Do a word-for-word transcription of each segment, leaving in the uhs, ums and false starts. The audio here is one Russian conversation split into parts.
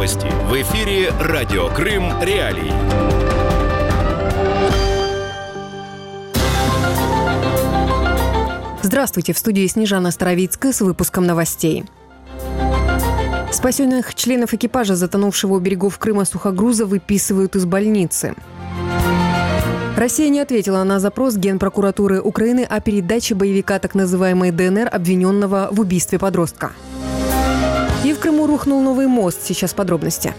Новости. В эфире Радио Крым Реалии. Здравствуйте, в студии Снежана Старовицкая с выпуском новостей. Спасенных членов экипажа, затонувшего у берегов Крыма сухогруза, выписывают из больницы. Россия не ответила на запрос Генпрокуратуры Украины о передаче боевика так называемой ДНР, обвиненного в убийстве подростка. И в Крыму рухнул новый мост. Сейчас подробности.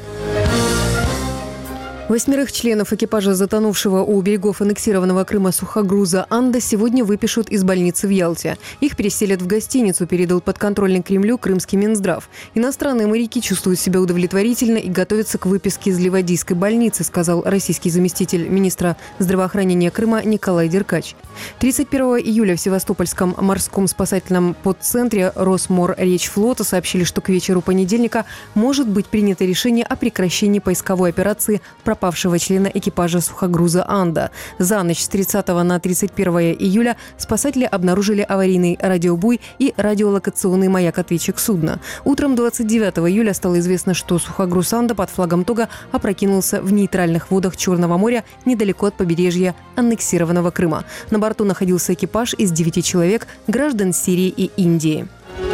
Восьмерых членов экипажа, затонувшего у берегов аннексированного Крыма сухогруза «Анда», сегодня выпишут из больницы в Ялте. Их переселят в гостиницу, передал подконтрольный Кремлю крымский Минздрав. Иностранные моряки чувствуют себя удовлетворительно и готовятся к выписке из Ливадийской больницы, сказал российский заместитель министра здравоохранения Крыма Николай Деркач. тридцать первого июля в Севастопольском морском спасательном подцентре Росморречфлота сообщили, что к вечеру понедельника может быть принято решение о прекращении поисковой операции пропавшего члена экипажа сухогруза «Анда». За ночь с тридцатого на тридцать первое июля спасатели обнаружили аварийный радиобуй и радиолокационный маяк-ответчик судна. Утром двадцать девятого июля стало известно, что сухогруз «Анда» под флагом Тога опрокинулся в нейтральных водах Черного моря недалеко от побережья аннексированного Крыма. На борту находился экипаж из девяти человек, граждан Сирии и Индии.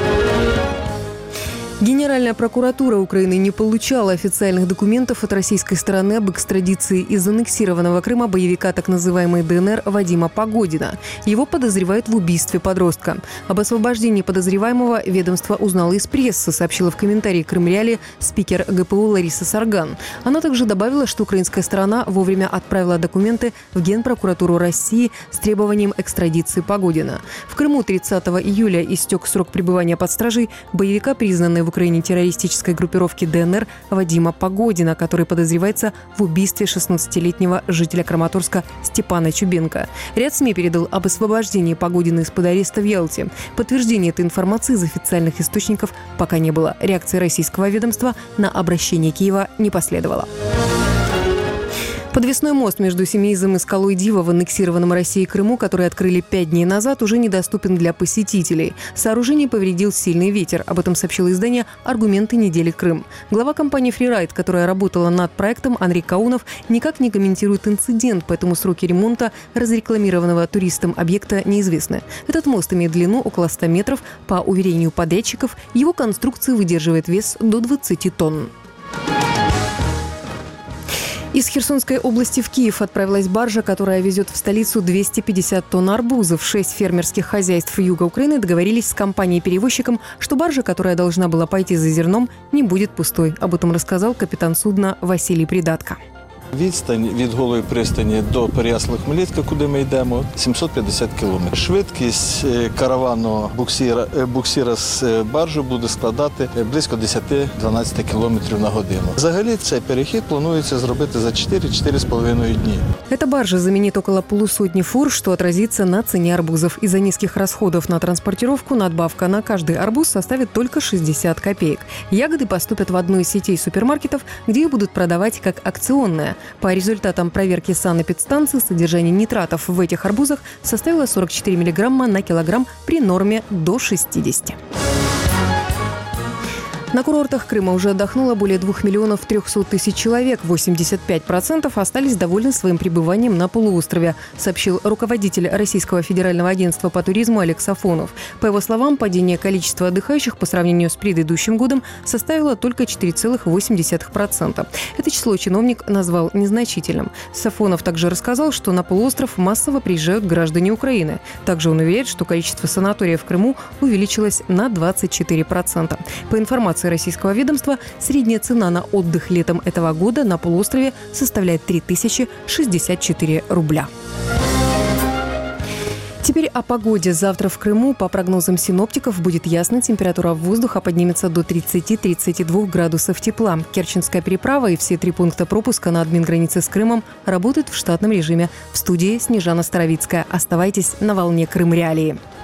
Генеральная прокуратура Украины не получала официальных документов от российской стороны об экстрадиции из аннексированного Крыма боевика так называемой ДНР Вадима Погодина. Его подозревают в убийстве подростка. Об освобождении подозреваемого ведомство узнало из прессы, сообщила в комментарии Крым Реалии спикер ГПУ Лариса Сарган. Она также добавила, что украинская сторона вовремя отправила документы в Генпрокуратуру России с требованием экстрадиции Погодина. В Крыму тридцатого июля истек срок пребывания под стражей боевика, признанный в Украине террористической группировки ДНР Вадима Погодина, который подозревается в убийстве шестнадцатилетнего жителя Краматорска Степана Чубенко. Ряд СМИ передал об освобождении Погодина из-под ареста в Ялте. Подтверждения этой информации из официальных источников пока не было. Реакции российского ведомства на обращение Киева не последовало. Подвесной мост между Семеизом и скалой Дива в аннексированном Россией Крыму, который открыли пять дней назад, уже недоступен для посетителей. Сооружение повредил сильный ветер. Об этом сообщило издание «Аргументы недели Крым». Глава компании «Фрирайд», которая работала над проектом, Андрей Каунов, никак не комментирует инцидент, поэтому сроки ремонта разрекламированного туристам объекта неизвестны. Этот мост имеет длину около ста метров. По уверению подрядчиков, его конструкция выдерживает вес до двадцати тонн. Из Херсонской области в Киев отправилась баржа, которая везет в столицу двести пятьдесят тонн арбузов. Шесть фермерских хозяйств юга Украины договорились с компанией-перевозчиком, что баржа, которая должна была пойти за зерном, не будет пустой. Об этом рассказал капитан судна Василий Придатко. Відстань від Голої пристані до Переяслав-Хмельницька, куди ми йдемо, сімсот п'ятдесят кілометрів. Швидкість каравану буксира, буксира з баржі буде складати близько десять-дванадцять кілометрів на годину. Взагалі цей перехід планується зробити за четыре-четыре с половиной дні. Эта баржа заменит около полусотни фур, что отразится на цене арбузов. Из-за низких расходов на транспортировку надбавка на каждый арбуз составит только шестьдесят копеек. Ягоды поступят в одну из сетей супермаркетов, где их будут продавать как акционные. По результатам проверки санэпидстанции содержание нитратов в этих арбузах составило сорок четыре миллиграмма на килограмм при норме до шестидесяти. На курортах Крыма уже отдохнуло более двух миллионов трехсот тысяч человек. восемьдесят пять процентов остались довольны своим пребыванием на полуострове, сообщил руководитель Российского федерального агентства по туризму Олег Сафонов. По его словам, падение количества отдыхающих по сравнению с предыдущим годом составило только четыре целых восемь десятых процента. Это число чиновник назвал незначительным. Сафонов также рассказал, что на полуостров массово приезжают граждане Украины. Также он уверяет, что количество санаториев в Крыму увеличилось на двадцать четыре процента. По информации российского ведомства, средняя цена на отдых летом этого года на полуострове составляет три тысячи шестьдесят четыре рубля. Теперь о погоде. Завтра в Крыму, по прогнозам синоптиков, будет ясно. Температура воздуха поднимется до тридцати-тридцати двух градусов тепла. Керченская переправа и все три пункта пропуска на админгранице с Крымом работают в штатном режиме. В студии Снежана Старовицкая. Оставайтесь на волне Крым Реалии.